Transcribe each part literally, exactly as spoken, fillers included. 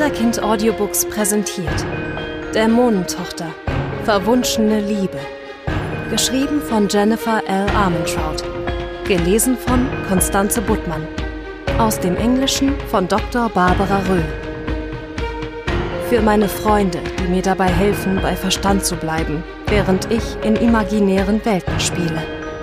Wunderkind Audiobooks präsentiert Dämonentochter – Verwunschene Liebe. Geschrieben von Jennifer L. Armentrout. Gelesen von Constanze Buttmann. Aus dem Englischen von Doktor Barbara Röhl. Für meine Freunde, die mir dabei helfen, bei Verstand zu bleiben, während ich in imaginären Welten spiele.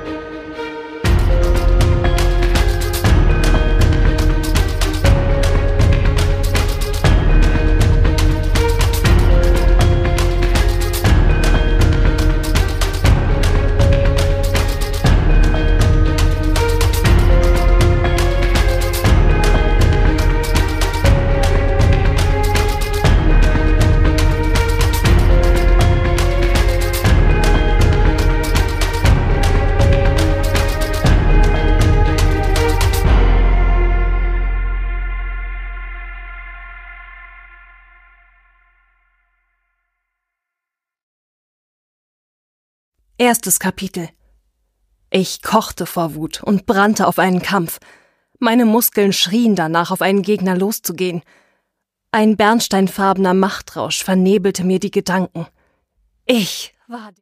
Erstes Kapitel. Ich kochte vor Wut und brannte auf einen Kampf. Meine Muskeln schrien danach, auf einen Gegner loszugehen. Ein bernsteinfarbener Machtrausch vernebelte mir die Gedanken. Ich war